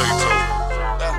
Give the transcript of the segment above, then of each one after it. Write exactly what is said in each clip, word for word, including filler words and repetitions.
Plato. I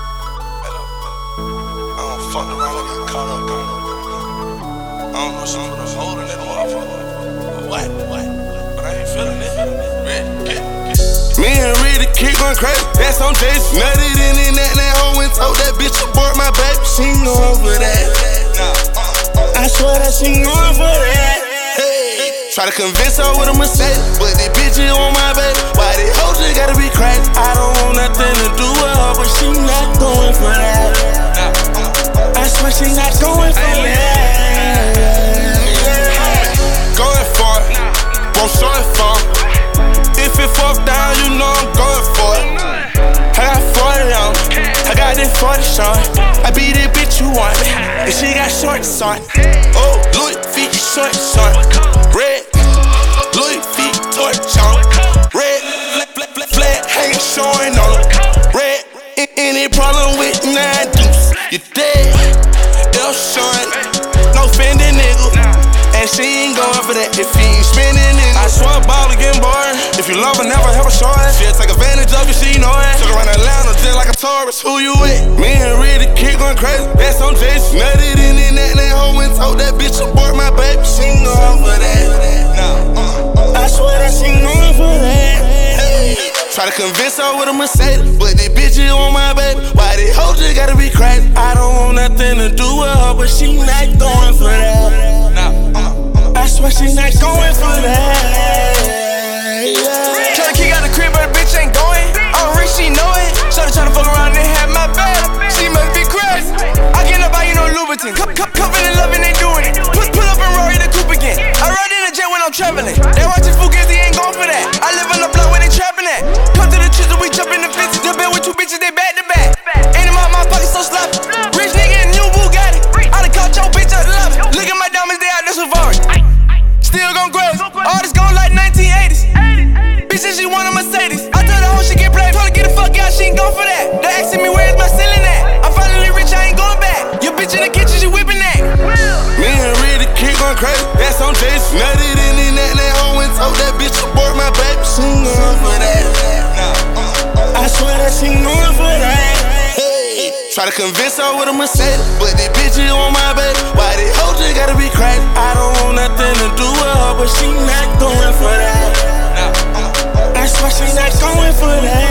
don't fuck around and get caught up. I don't know, she put a hole in that motherfucker. What? What? But I ain't feeling it. Red, get, get. Me and Red, the kid going crazy. That's on Jason. Nutted in and that, that hoe and told that bitch abort my baby. She ain't going for that. I swear that she ain't going for that. Hey. Try to convince her with a mistake, but this bitch is on my baby. Why this hoe just gotta be cracked? I don't want nothing to do with her, but she not going for that. I swear she not going for that. Going for it, won't show it for it. If it fuck down, you know I'm going for it. I got forty on, I got this forty short. I beat that bitch you want, and she got shorts on. Oh, Louis feet shorts on. Red, Louis feet torch on. Red, flat hang showing on. Red, any problem with nine deuce, you dead. L showing, no fending nigga. And she ain't going for that if he ain't spending it. I swear a ball again, boy. If you love her, never have a short. She'll take advantage of you, she know it. Took around Atlanta just like a tourist. Who you with? Me and Red, the kid going crazy. That's on Jason. Nutted in and that, that hoe and told that bitch abort my baby. She ain't going for that. Nah, uh, I swear that she ain't going for that. Hey. Try to convince her with a Mercedes, but this bitch is on my baby. Why this hoe just gotta be crazy? I don't want nothing to do with her, but she not going for that. I swear she not going for that. Yeah. Tryna kick out the crib, but the bitch ain't going. I'm rich, she know it. Shawty tryna fuck around and have my back. She must be crazy. I can't buy you no Louboutin. Cuffin' and loving, they doing it. Put, pull up and roll in the coupe again. I ride in the jet when I'm traveling. They watching Fugazi, ain't going for that. I live on the block where they trapping at. Come to the chisel, we jump in the fences. The bed with two bitches, they back to back. Ain't in my, my pocket so sloppy. Rich nigga in new Bugatti. I done caught your bitch at the lobby. Look at my diamonds, they out there Safari. Still gon' graze, all this gone like nineteen eighties. Bitch said she want a Mercedes. I told her hoe she get played, told her get the fuck out, she ain't gon' for that. They asking me where's my ceiling at. I'm finally rich, I ain't going back. Your bitch in the kitchen, she whipping that. Me and Red, the kid going crazy. That's on Jason. Nutted in and that, that hoe and told that bitch abort my baby. She ain't going for that. I swear that she ain't going for that. Try to convince her with a Mercedes, but this bitch is on my baby. Why this hoe just gotta be crazy? I don't want nothing to do with her, but she not going for that. I swear she not going for that.